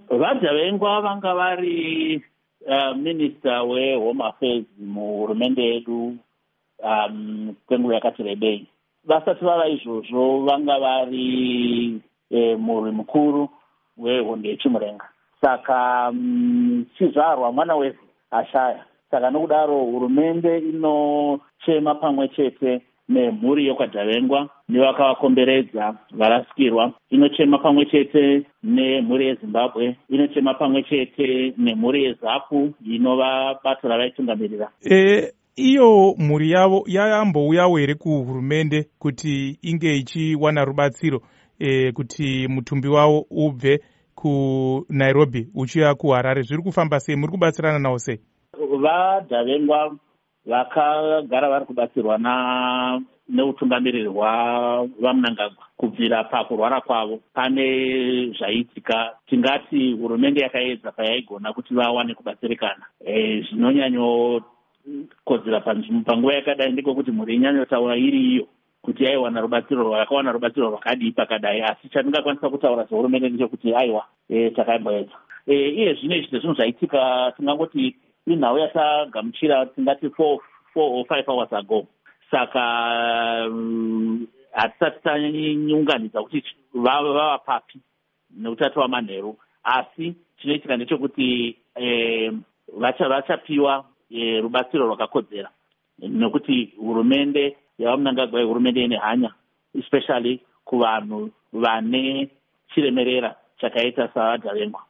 Vadzavengwa vanga vari minista wehome affairs muhurumende yedu kwenguva yakati rebei. Vasati vava izvozvo vanga vari murwi mukuru wehondo yechimurenga. Saka chizvarwa mwana wevhu ashaya. Saka nokudaro hurumende inochema pamwe chete nemhuri yokwadhavengwa nevakavakomberedza varasikirwa. Inochema pamwe chete nemhuri yeZimbabwe. Inochema pamwe chete nemhuri yeZAPU inova bato ravaitungamirira. Iyo mhuri yavo yambouyawo here kuhurumende kuti inge ichiwana rubatsiro kuti mutumbi wavo ubve kuNairobi uchiya kuHarare. Zviri kufamba sei? Muri kubatsirana nawo sei? Vadhavengwa vakagara vari kubatsirwa neutungamiriri hwaMnangagwa kubvira pakurwara kwavo. Pane zvaitika, tingati hurumende yakaedza payaigona kuti vawane kubatsirikana. Zvinonyanyokodzera panguva yakadai ndiko kuti mhuri inyanyotaura iri iyo kuti yaiwana rubatsiro, yakawana rubatsiro rwakadii pakadai. Asi chatingakwanisa kutaura sehurumende ndechekuti aiwa takamboedza. Iye zvino izvi zvinhu zvaitika tingangoti inhau yatagamuchira tingati 4 or 5 hours ago. Saka hatisati tanyunganidza kuti vava papi neutatu wamanheru. Asi chinoitika ndechekuti vachapiwa rubatsiro rwakakodzera, nekuti hurumende yavaMnangagwa hurumende ine hanya, especially kuvanhu vane chiremerera chakaita savadhavengwa.